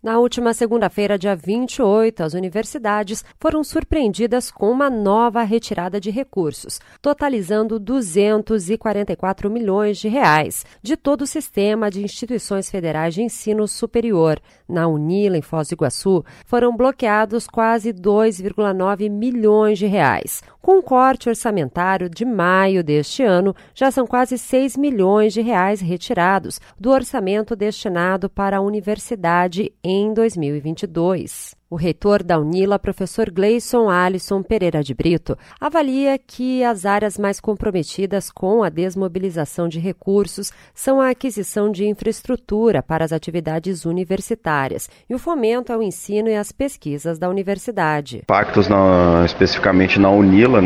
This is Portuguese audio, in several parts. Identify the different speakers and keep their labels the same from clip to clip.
Speaker 1: Na última segunda-feira, dia 28, as universidades foram surpreendidas com uma nova retirada de recursos, totalizando 244 milhões de reais, de todo o sistema de instituições federais de ensino superior. Na Unila, em Foz do Iguaçu, foram bloqueados quase 2,9 milhões de reais. Com o corte orçamentário de maio deste ano, já são quase 6 milhões de reais retirados do orçamento destinado para a universidade em 2022. O reitor da Unila, professor Gleison Alisson Pereira de Brito, avalia que as áreas mais comprometidas com a desmobilização de recursos são a aquisição de infraestrutura para as atividades universitárias e o fomento ao ensino e às pesquisas da universidade.
Speaker 2: Impactos especificamente na Unila,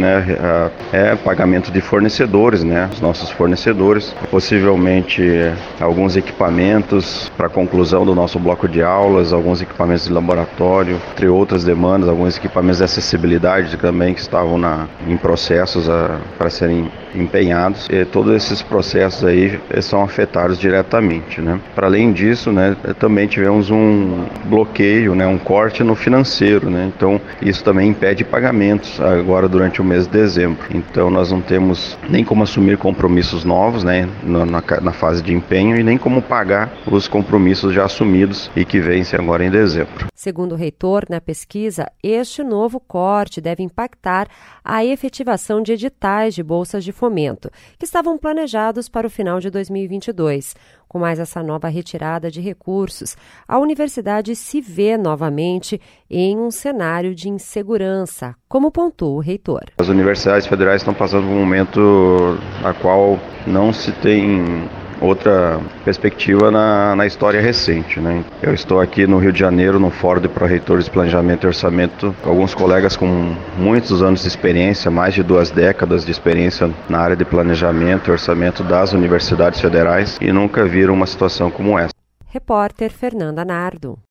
Speaker 2: é pagamento de fornecedores, os nossos fornecedores, possivelmente alguns equipamentos para a conclusão do nosso bloco de aulas, alguns equipamentos de laboratório, entre outras demandas, alguns equipamentos de acessibilidade também que estavam em processos para serem empenhados. E todos esses processos aí são afetados diretamente, Para além disso, também tivemos um bloqueio, um corte no financeiro, Então isso também impede pagamentos agora durante o mês de dezembro. Então nós não temos nem como assumir compromissos novos, na fase de empenho, e nem como pagar os compromissos já assumidos e que vencem agora em dezembro.
Speaker 1: Segundo o reitor, na pesquisa, este novo corte deve impactar a efetivação de editais de bolsas de fomento, que estavam planejados para o final de 2022. Com mais essa nova retirada de recursos, a universidade se vê novamente em um cenário de insegurança, como pontuou o reitor.
Speaker 2: As universidades federais estão passando por um momento na qual não se tem outra perspectiva na história recente. Eu estou aqui no Rio de Janeiro, no Fórum de Pró-Reitores de Planejamento e Orçamento, com alguns colegas com muitos anos de experiência, mais de 2 décadas de experiência na área de planejamento e orçamento das universidades federais, e nunca viram uma situação como essa.
Speaker 1: Repórter Fernanda Nardo.